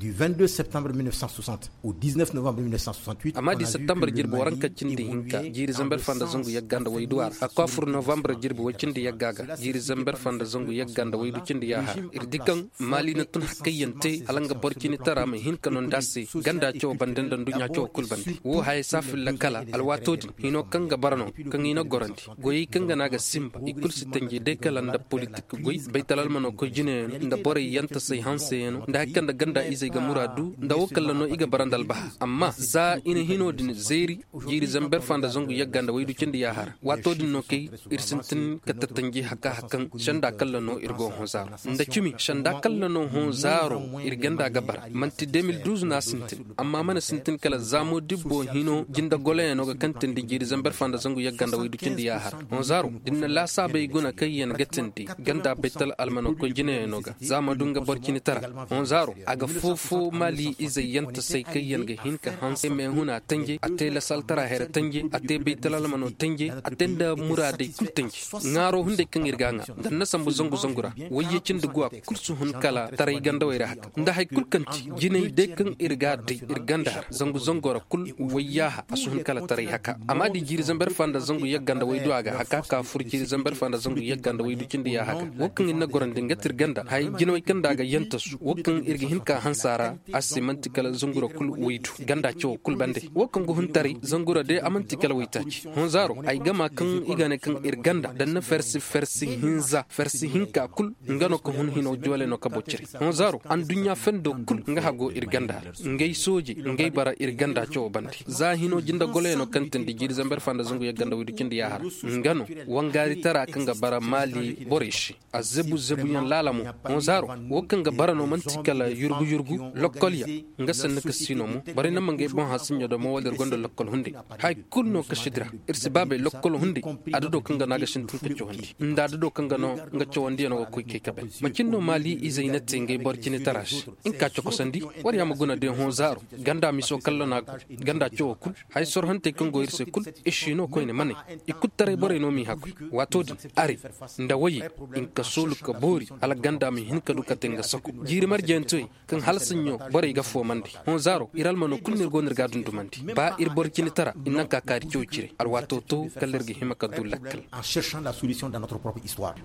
du 22 septembre 1960 au 19 novembre 1968. Amma di septembre jirbo waran kacindi hinka jiri zamber fanda zongu yagganda way duwar akwa fur novembre jirbo wacindi yaggaga jiri zamber fanda zongu yagganda way du cindi ya har irdikan mali na tun hakkayante alanga borkini tara mai hinka non dasi ganda cho bandandan dunya cho kulbandi wo hay safil la kala alwatodi hino kanga barano kan ino goranti goyi kanga naga simba ikul sitanje de kala nda politique goyi baytalal mano ko jine nda bore yanta sai hanse yeno nda hakkanda ganda izai ga muradu nda wokalla no iga barandal bah amma za ina hino din zeri jiri zamber fanda zongu yagganda way du cindi ya har watodi no kay irsintin katatanje hakka hakkan shanda kala no irgo honzaro nda cumi shanda kala no honzaro irganda gabar manti 2012 na sintin amma mana sintin kala zamo dibbo hino jinda gole no ga kantin di jiri zamber fanda zangu yagganda way du cindi ya har honzaro dinna la sabe guna kayyan gattinti ganda betal almano ko jine no ga zama dunga borkini tara honzaro aga fofo mali izai yanta sai kayyan ga hinka hanse me huna tanje ate la saltara hera tanje ate betal almano tanje atenda murade kultanje ngaro hunde kan irganga dan nasambu zangu zangura waye cindi guwa kursu hun kala tarai ganda wayra haka nda hay kulkanti jine de kan irga de irganda zangu zangora kul wayaha asun kala tarai haka amma di jiri zambar fanda zangu yagganda way duaga haka ka fur jiri zambar fanda zangu yagganda way du cindi ya haka wokan inna gorande ngatir ganda hay jine way kan daga yantasu wokan irgi hinka hansara asimanti kala zangura kul waydu ganda cho kul bande wokan go hun tari zangura de amanti kala waytaci honzaro ay gama kan igane kan irganda dan na fersi hinza fersi hinka kul ngano ko hun hino jole no kabociri honzaro an dunya fendo kul nga hago irganda ngay soji ngay bara irganda cho bandi za hino jinda gole no kanten di jiri zamber fanda zungu yagganda widu kindi yahar ngano wangari tara kanga bara mali borishi azebu yan lalamu honzaro wokanga bara no mantikala yurgu lokolya nga sanna kasino mu bari nam ngay bon hasinyo do mo walir gondo lokol hundi hay kul no kashidra irsibabe lokol hundi adado kanga naga shintin kacho hundi nda adado kanga no nga cho wandi no ko kekabe makinno mali izaina tenge borkini tarash in ka choko sandi wari amaguna de honzaro ganda miso kallo na ganda cho kul hay sor hante kango irse kul ishino ko ne mane ikuttare bore no mi hakku watodi ari nda wayi in ka sulu ka bori ala ganda mi hin ka duka tenga sako jiri marjentoy kan halsinyo bore ga fo mandi honzaro iral mano kulnir gonir gadun dumandi ba ir borkini tara inna ka kari cho cire al watoto kallergi himaka dulakkal en cherchant la solution dans notre propre histoire.